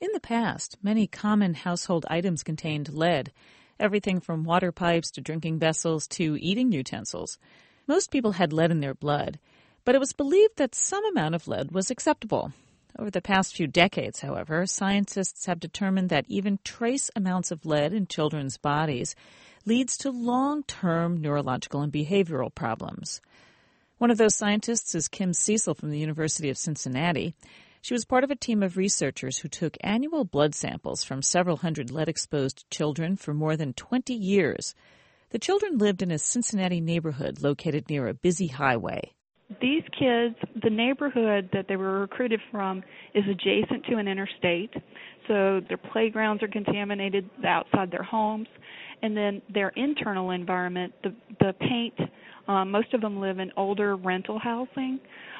In the past, many common household items contained lead, everything from water pipes to drinking vessels to eating utensils. Most people had lead in their blood, but it was believed that some amount of lead was acceptable. Over the past few decades, however, scientists have determined that even trace amounts of lead in children's bodies leads to long-term neurological and behavioral problems. One of those scientists is Kim Cecil from the University of Cincinnati. She was part of a team of researchers who took annual blood samples from several hundred lead-exposed children for more than 20 years. The children lived in a Cincinnati neighborhood located near a busy highway. These kids, the neighborhood that they were recruited from is adjacent to an interstate, so their playgrounds are contaminated outside their homes, and then their internal environment, the paint, most of them live in older rental housing.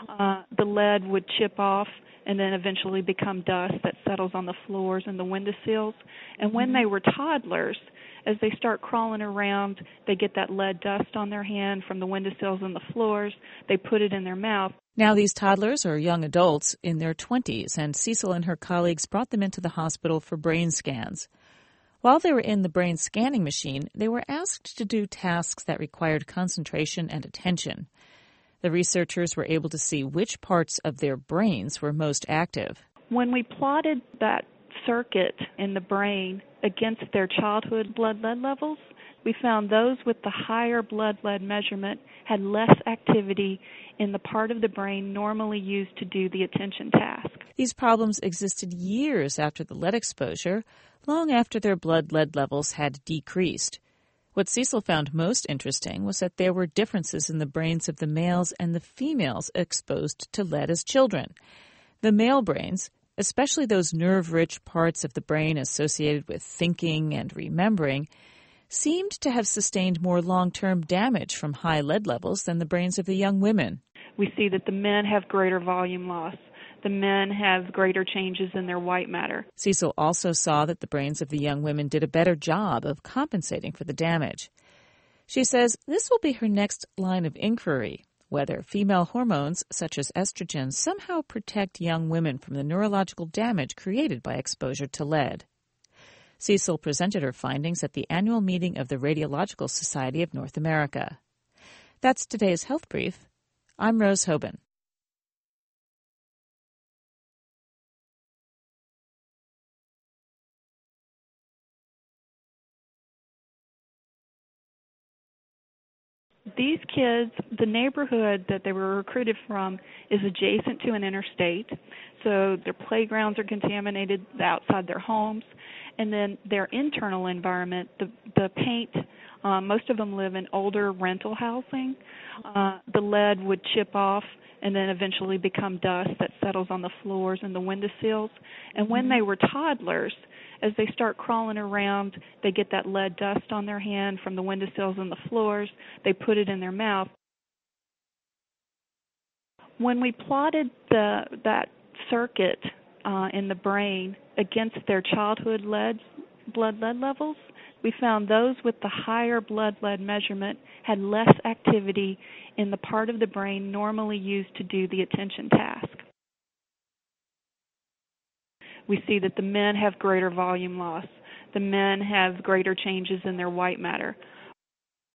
The lead would chip off and then eventually become dust that settles on the floors and the windowsills. And when they were toddlers, as they start crawling around, they get that lead dust on their hand from the windowsills and the floors. They put it in their mouth. Now these toddlers are young adults in their 20s, and Cecil and her colleagues brought them into the hospital for brain scans. While they were in the brain scanning machine, they were asked to do tasks that required concentration and attention. The researchers were able to see which parts of their brains were most active. When we plotted that circuit in the brain against their childhood blood lead levels, we found those with the higher blood lead measurement had less activity in the part of the brain normally used to do the attention task. These problems existed years after the lead exposure, long after their blood lead levels had decreased. What Cecil found most interesting was that there were differences in the brains of the males and the females exposed to lead as children. The male brains, especially those nerve-rich parts of the brain associated with thinking and remembering, seemed to have sustained more long-term damage from high lead levels than the brains of the young women. We see that the men have greater volume loss. The men have greater changes in their white matter. Cecil also saw that the brains of the young women did a better job of compensating for the damage. She says this will be her next line of inquiry, whether female hormones such as estrogen somehow protect young women from the neurological damage created by exposure to lead. Cecil presented her findings at the annual meeting of the Radiological Society of North America. That's today's Health Brief. I'm Rose Hoban. These kids, the neighborhood that they were recruited from is adjacent to an interstate, so their playgrounds are contaminated outside their homes, and then their internal environment, the paint, most of them live in older rental housing. The lead would chip off and then eventually become dust that settles on the floors and the windowsills. And when they were toddlers, as they start crawling around, they get that lead dust on their hand from the windowsills and the floors. They put it in their mouth. When we plotted that circuit in the brain against their childhood blood lead levels, we found those with the higher blood lead measurement had less activity in the part of the brain normally used to do the attention task. We see that the men have greater volume loss. The men have greater changes in their white matter.